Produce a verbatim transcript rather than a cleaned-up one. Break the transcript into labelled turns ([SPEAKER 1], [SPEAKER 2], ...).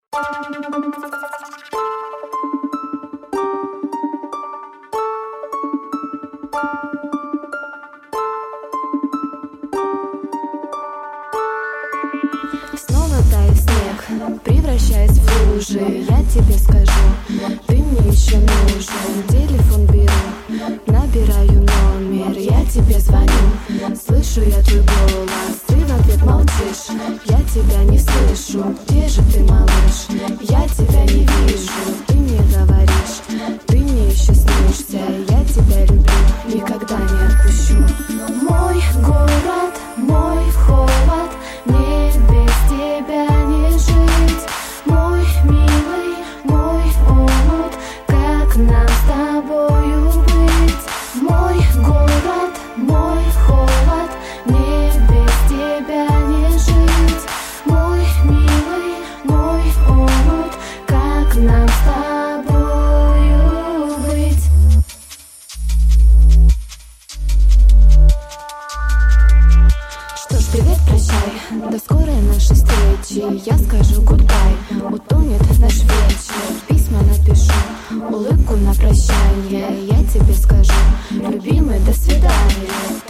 [SPEAKER 1] Снова тает снег, превращаясь в лужи. Я тебе скажу, ты мне еще нужен. Телефон беру, набираю номер. Я тебе звоню, слышу я твой голос. Ты в ответ молчишь, я тебя не слышу. Где же ты, малыш? Я тебя не вижу. Ты мне говоришь, ты мне еще снишься. Я тебя люблю, никогда не отпущу. Мой город, мой холод, мне без тебя не жить. Мой милый, мой омут, как нам с тобою быть? Мой город, мой холод, мне без тебя не жить. Мой милый, мой омут, как нам с тобою быть? Что ж, привет, прощай, до скорой нашей встречи. Я скажу гудбай, утонет наш вечер. Письма напишу, улыбку на прощание. Я тебе скажу, любимый, до свидания.